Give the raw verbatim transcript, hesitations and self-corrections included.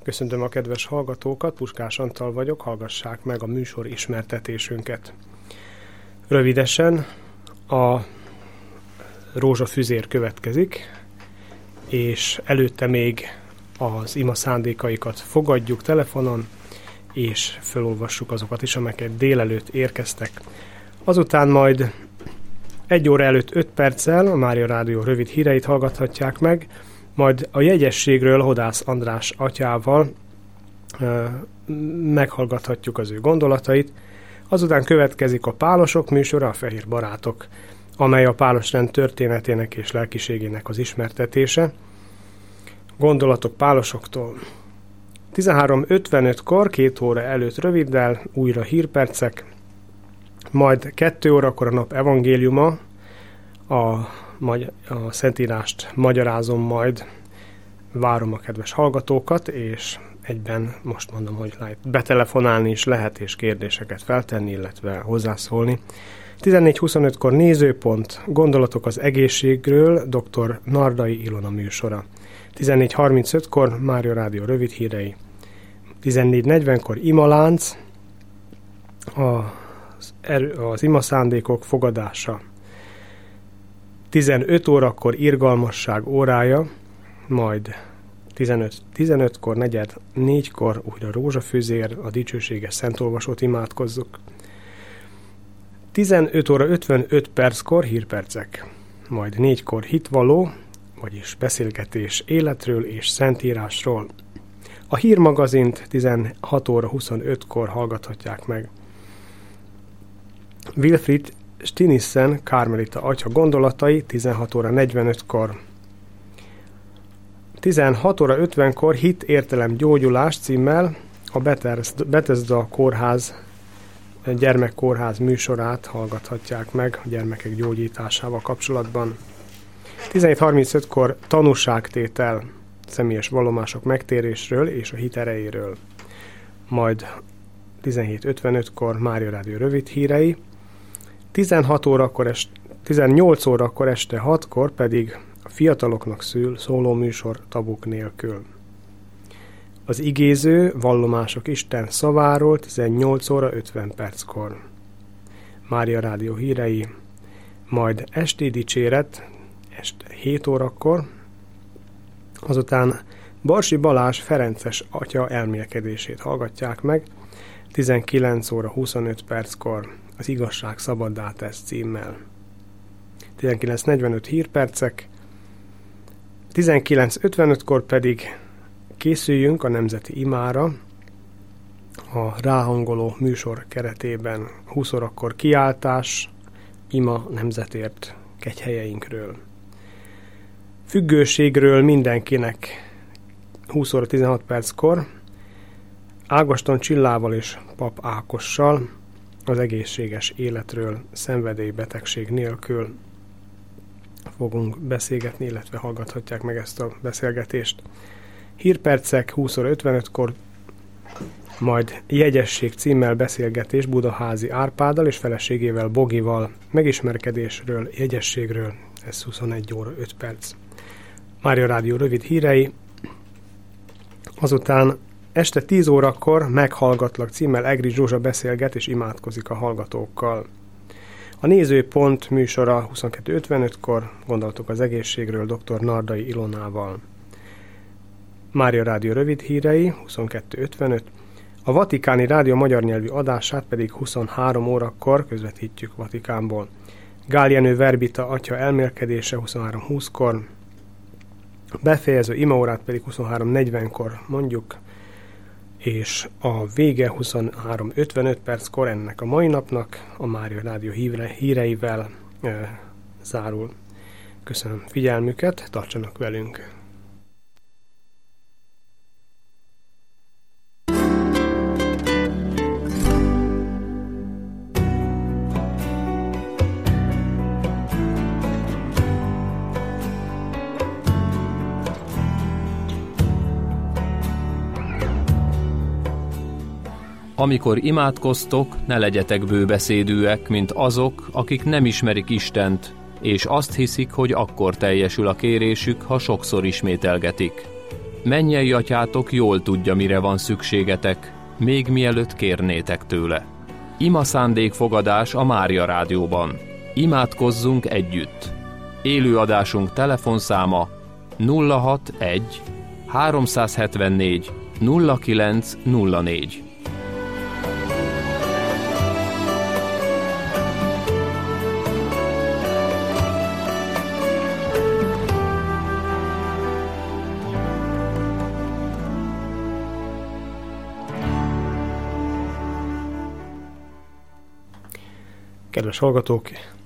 Köszöntöm a kedves hallgatókat, Puskás Antal vagyok, hallgassák meg a műsor ismertetésünket. Rövidesen a rózsafüzér következik, és előtte még az ima szándékaikat fogadjuk telefonon, és felolvassuk azokat is, amelyek délelőtt érkeztek. Azután majd egy óra előtt öt perccel a Mária Rádió rövid híreit hallgathatják meg, majd a jegyességről Hodász András atyával ö, meghallgathatjuk az ő gondolatait. Azután következik a Pálosok műsora, a Fehér Barátok, amely a Pálosrend történetének és lelkiségének az ismertetése. Gondolatok pálosoktól. tizenhárom ötvenötkor, két óra előtt röviddel, újra hírpercek, majd kettő órakor a nap evangéliuma, a, a Szentírást magyarázom majd, várom a kedves hallgatókat, és egyben most mondom, hogy lehet betelefonálni is lehet, és kérdéseket feltenni, illetve hozzászólni. tizennégy huszonötkor nézőpont, gondolatok az egészségről, dr. Nardai Ilona műsora. tizennégy harmincötkor Mária Rádió rövid hírei. tizennégy negyvenkor imalánc, az, erő, az ima szándékok fogadása. tizenöt órakor irgalmasság órája, majd tizenöt tizenötkor, negyed négykor újra rózsafüzér, a dicsőséges szentolvasót imádkozzuk. tizenöt óra ötvenöt perckor hírpercek, majd négykor hitvaló, vagyis beszélgetés életről és szentírásról. A hírmagazint tizenhat óra huszonötkor hallgathatják meg. Wilfried Stinissen Kármelita atya gondolatai tizenhat óra negyvenötkor. tizenhat óra ötvenkor Hit, értelem, gyógyulás címmel a Bethesda kórház, gyermekkórház műsorát hallgathatják meg a gyermekek gyógyításával kapcsolatban. tizenhét harmincötkor tanúságtétel, személyes vallomások megtérésről és a hit erejéről. Majd tizenhét ötvenötkor Mária Rádió rövid hírei, tizenhat órakor est, tizennyolc órakor este hatkor pedig a fiataloknak szül szóló műsor tabuk nélkül. Az igéző vallomások Isten szaváról tizennyolc óra ötven perckor. Mária Rádió hírei, majd esti dicséret este hét órakor, azután Barsi Balázs Ferences atya elmélkedését hallgatják meg, tizenkilenc óra huszonöt perckor az igazság szabaddá tesz címmel. tizenkilenc negyvenöt hírpercek, tizenkilenc ötvenötkor pedig készüljünk a nemzeti imára, a ráhangoló műsor keretében húsz órakor kiáltás, ima nemzetért kegyhelyeinkről. Függőségről mindenkinek húsz óra tizenhat perckor, Ágoston Csillával és Pap Ákossal az egészséges életről szenvedélybetegség nélkül fogunk beszélgetni, illetve hallgathatják meg ezt a beszélgetést. Hírpercek húsz óra ötvenötkor, majd jegyesség címmel beszélgetés Budaházi Árpáddal és feleségével Bogival, megismerkedésről, jegyességről, ez huszonegy óra öt perc. Mária Rádió rövid hírei, azután este tíz órakor Meghallgatlak címmel Egri Zsuzsa beszélget és imádkozik a hallgatókkal. A nézőpont műsora huszonkettő ötvenötkor, gondolatok az egészségről dr. Nardai Ilonával. Mária Rádió rövid hírei, huszonkettő ötvenöt, a Vatikáni Rádió magyar nyelvű adását pedig huszonhárom órakor közvetítjük Vatikánból. Gál Jenő Verbita atya elmélkedése huszonhárom húszkor, befejező imaórát pedig huszonhárom negyvenkor mondjuk, és a vége huszonhárom ötvenöt perckor ennek a mai napnak a Mária Rádió híre, híreivel e, zárul. Köszönöm figyelmüket, tartsanak velünk! Amikor imádkoztok, ne legyetek bőbeszédűek, mint azok, akik nem ismerik Istent, és azt hiszik, hogy akkor teljesül a kérésük, ha sokszor ismételgetik. Mennyei atyátok jól tudja, mire van szükségetek, még mielőtt kérnétek tőle. Ima szándékfogadás a Mária Rádióban. Imádkozzunk együtt. Élő adásunk telefonszáma nulla hatvanegy háromszázhetvennégy nulla kilenc nulla négy. Kedves hallgatók,